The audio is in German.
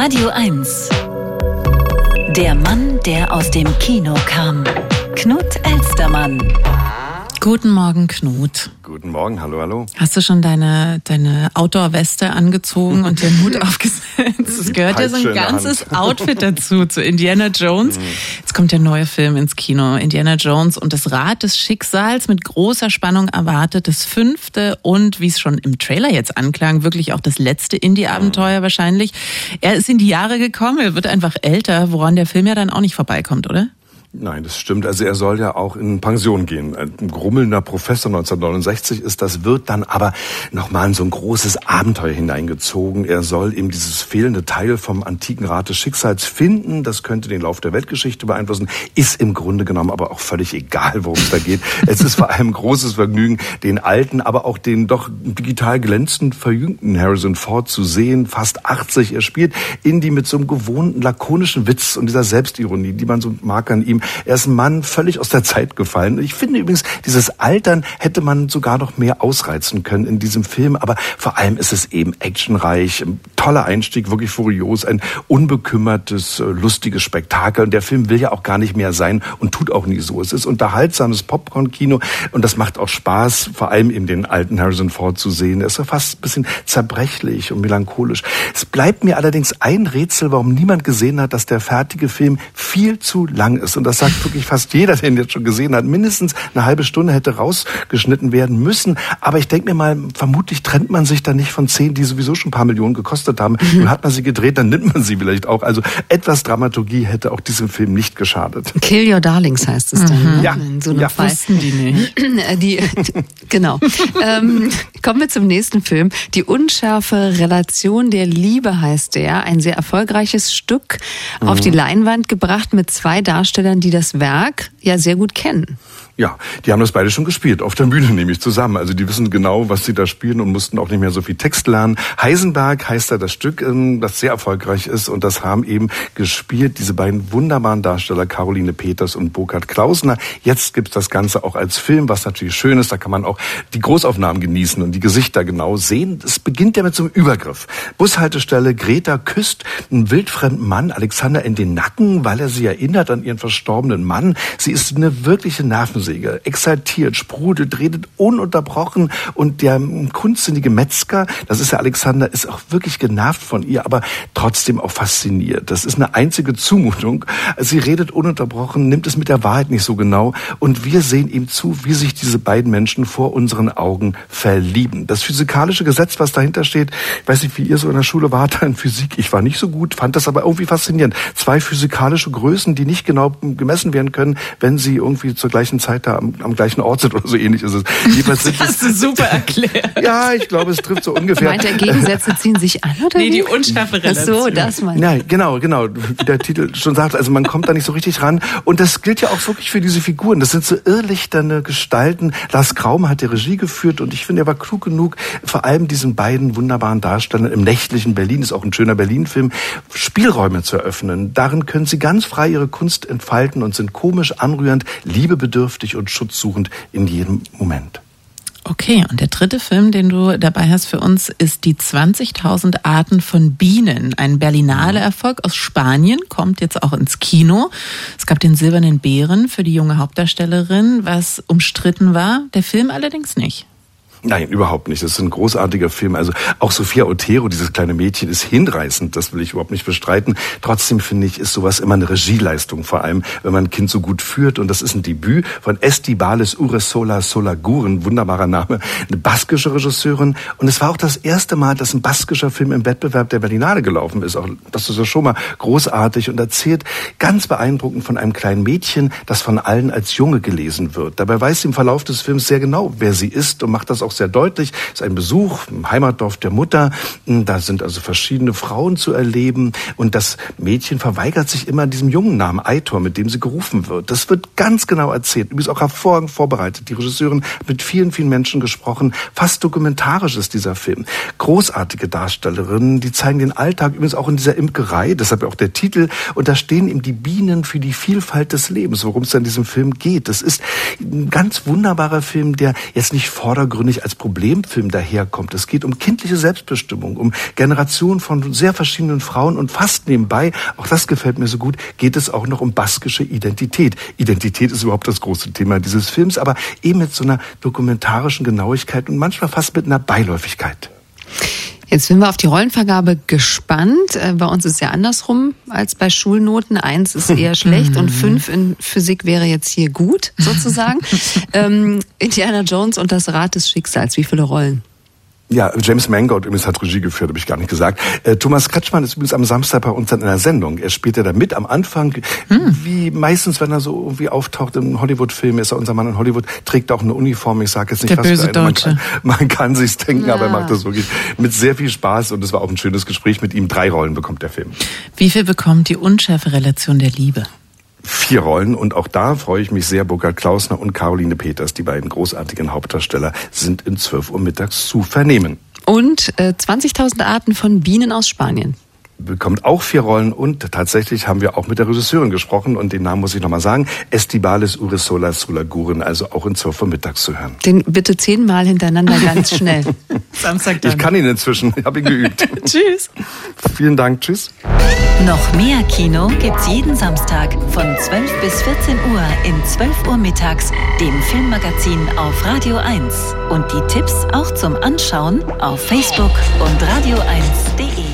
Radio 1. Der Mann, der aus dem Kino kam. Knut Elstermann. Guten Morgen, Knut. Guten Morgen, hallo, hallo. Hast du schon deine Outdoor-Weste angezogen und den Hut aufgesetzt? Es gehört ja so ein ganzes Outfit dazu, zu Indiana Jones. Jetzt kommt der neue Film ins Kino, Indiana Jones und das Rad des Schicksals, mit großer Spannung erwartet. Das 5. und, wie es schon im Trailer jetzt anklang, wirklich auch das letzte Indie-Abenteuer wahrscheinlich. Er ist in die Jahre gekommen, er wird einfach älter, woran der Film ja dann auch nicht vorbeikommt, oder? Nein, das stimmt. Also er soll ja auch in Pension gehen. Ein grummelnder Professor 1969 ist das, wird dann aber nochmal in so ein großes Abenteuer hineingezogen. Er soll eben dieses fehlende Teil vom antiken Rad des Schicksals finden. Das könnte den Lauf der Weltgeschichte beeinflussen. Ist im Grunde genommen aber auch völlig egal, worum es da geht. Es ist vor allem großes Vergnügen, den alten, aber auch den doch digital glänzend verjüngten Harrison Ford zu sehen. Fast 80. Er spielt Indy mit so einem gewohnten, lakonischen Witz und dieser Selbstironie, die man so mag an ihm. Er ist ein Mann völlig aus der Zeit gefallen. Ich finde übrigens, dieses Altern hätte man sogar noch mehr ausreizen können in diesem Film. Aber vor allem ist es eben actionreich, ein toller Einstieg, wirklich furios, ein unbekümmertes, lustiges Spektakel. Und der Film will ja auch gar nicht mehr sein und tut auch nie so. Es ist unterhaltsames Popcorn-Kino und das macht auch Spaß, vor allem eben den alten Harrison Ford zu sehen. Er ist ja fast ein bisschen zerbrechlich und melancholisch. Es bleibt mir allerdings ein Rätsel, warum niemand gesehen hat, dass der fertige Film viel zu lang ist. Und das sagt wirklich fast jeder, der ihn jetzt schon gesehen hat. Mindestens eine halbe Stunde hätte rausgeschnitten werden müssen. Aber ich denke mir mal, vermutlich trennt man sich da nicht von 10, die sowieso schon ein paar Millionen gekostet haben. Und hat man sie gedreht, dann nimmt man sie vielleicht auch. Also etwas Dramaturgie hätte auch diesem Film nicht geschadet. Kill Your Darlings heißt es dann. Ja, in so einem ja. Fall. Wussten die nicht. Genau. Kommen wir zum nächsten Film. Die unscharfe Relation der Liebe heißt der. Ein sehr erfolgreiches Stück auf die Leinwand gebracht mit 2 Darstellern, die das Werk ja sehr gut kennen. Ja, die haben das beide schon gespielt, auf der Bühne nämlich zusammen. Also die wissen genau, was sie da spielen und mussten auch nicht mehr so viel Text lernen. Heisenberg heißt da das Stück, das sehr erfolgreich ist und das haben eben gespielt diese beiden wunderbaren Darsteller, Caroline Peters und Burkhard Klausner. Jetzt gibt's das Ganze auch als Film, was natürlich schön ist, da kann man auch die Großaufnahmen genießen und die Gesichter genau sehen. Es beginnt ja mit so einem Übergriff. Bushaltestelle, Greta küsst einen wildfremden Mann, Alexander, in den Nacken, weil er sie erinnert an ihren verstorbenen Mann. Sie ist eine wirkliche Nervensäge, exaltiert, sprudelt, redet ununterbrochen und der kunstsinnige Metzger, das ist ja Alexander, ist auch wirklich genervt von ihr, aber trotzdem auch fasziniert. Das ist eine einzige Zumutung. Sie redet ununterbrochen, nimmt es mit der Wahrheit nicht so genau und wir sehen ihm zu, wie sich diese beiden Menschen vor unseren Augen verlieben. Das physikalische Gesetz, was dahinter steht, ich weiß nicht, wie ihr so in der Schule wart in Physik, ich war nicht so gut, fand das aber irgendwie faszinierend. 2 physikalische Größen, die nicht genau gemessen werden können, wenn sie irgendwie zur gleichen Zeit da am gleichen Ort sind oder so ähnlich ist es. Das hast du super erklärt. Ja, ich glaube, es trifft so ungefähr. Meint der Gegensätze ziehen sich an, oder? Nee, die unscharfe Relation. Ach so, das meint. Ja, genau. Wie der Titel schon sagt, also man kommt da nicht so richtig ran. Und das gilt ja auch wirklich für diese Figuren. Das sind so irrlichterne Gestalten. Lars Kraume hat die Regie geführt und ich finde, er war klug genug, vor allem diesen beiden wunderbaren Darstellern im nächtlichen Berlin, ist auch ein schöner Berlin-Film, Spielräume zu eröffnen. Darin können sie ganz frei ihre Kunst entfalten und sind komisch, anrührend, liebebedürftig und schutzsuchend in jedem Moment. Okay, und der 3. Film, den du dabei hast für uns, ist die 20.000 Arten von Bienen. Ein Berlinale Erfolg aus Spanien, kommt jetzt auch ins Kino. Es gab den Silbernen Bären für die junge Hauptdarstellerin, was umstritten war, der Film allerdings nicht. Nein, überhaupt nicht. Das ist ein großartiger Film. Also auch Sophia Otero, dieses kleine Mädchen, ist hinreißend. Das will ich überhaupt nicht bestreiten. Trotzdem finde ich, ist sowas immer eine Regieleistung, vor allem, wenn man ein Kind so gut führt. Und das ist ein Debüt von Estibaliz Urresola Solaguren, wunderbarer Name, eine baskische Regisseurin. Und es war auch das erste Mal, dass ein baskischer Film im Wettbewerb der Berlinale gelaufen ist. Auch das ist ja schon mal großartig und erzählt ganz beeindruckend von einem kleinen Mädchen, das von allen als Junge gelesen wird. Dabei weiß sie im Verlauf des Films sehr genau, wer sie ist und macht das auch sehr deutlich. Es ist ein Besuch im Heimatdorf der Mutter. Da sind also verschiedene Frauen zu erleben. Und das Mädchen verweigert sich immer diesem jungen Namen Aitor, mit dem sie gerufen wird. Das wird ganz genau erzählt. Übrigens auch hervorragend vorbereitet. Die Regisseurin hat mit vielen, vielen Menschen gesprochen. Fast dokumentarisch ist dieser Film. Großartige Darstellerinnen, die zeigen den Alltag übrigens auch in dieser Imkerei. Deshalb auch der Titel. Und da stehen eben die Bienen für die Vielfalt des Lebens, worum es in diesem Film geht. Das ist ein ganz wunderbarer Film, der jetzt nicht vordergründig nicht als Problemfilm daherkommt. Es geht um kindliche Selbstbestimmung, um Generationen von sehr verschiedenen Frauen und fast nebenbei, auch das gefällt mir so gut, geht es auch noch um baskische Identität. Identität ist überhaupt das große Thema dieses Films, aber eben mit so einer dokumentarischen Genauigkeit und manchmal fast mit einer Beiläufigkeit. Jetzt sind wir auf die Rollenvergabe gespannt. Bei uns ist es ja andersrum als bei Schulnoten. 1 ist eher schlecht und 5 in Physik wäre jetzt hier gut, sozusagen. Indiana Jones und das Rad des Schicksals. Wie viele Rollen? Ja, James Mangold übrigens hat Regie geführt, habe ich gar nicht gesagt. Thomas Kretschmann ist übrigens am Samstag bei uns dann in einer Sendung. Er spielt ja da mit am Anfang, wie meistens, wenn er so irgendwie auftaucht im Hollywood-Film, ist er unser Mann in Hollywood, trägt auch eine Uniform. Ich sage jetzt nicht, der böse Deutsche. Man kann sich's denken, aber er macht das wirklich mit sehr viel Spaß und es war auch ein schönes Gespräch mit ihm. 3 Rollen bekommt der Film. Wie viel bekommt die unschärfe Relation der Liebe? 4 Rollen und auch da freue ich mich sehr. Burkhard Klausner und Caroline Peters, die beiden großartigen Hauptdarsteller, sind in 12 Uhr mittags zu vernehmen. Und 20.000 Arten von Bienen aus Spanien. Bekommt auch 4 Rollen und tatsächlich haben wir auch mit der Regisseurin gesprochen und den Namen muss ich nochmal sagen, Estibaliz Urresola Sulaguren, also auch in 12 Uhr mittags zu hören. Den bitte 10-mal hintereinander ganz schnell. Samstag dann. Ich kann ihn inzwischen, ich habe ihn geübt. Tschüss. Vielen Dank, tschüss. Noch mehr Kino gibt's jeden Samstag von 12 bis 14 Uhr in 12 Uhr mittags, dem Filmmagazin auf Radio 1. Und die Tipps auch zum Anschauen auf Facebook und radio1.de.